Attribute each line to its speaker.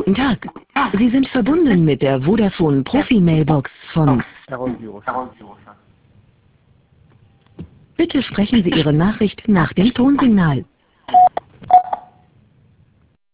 Speaker 1: Guten Tag. Sie sind verbunden mit der Vodafone Profi-Mailbox von... Bitte sprechen Sie Ihre Nachricht nach dem Tonsignal.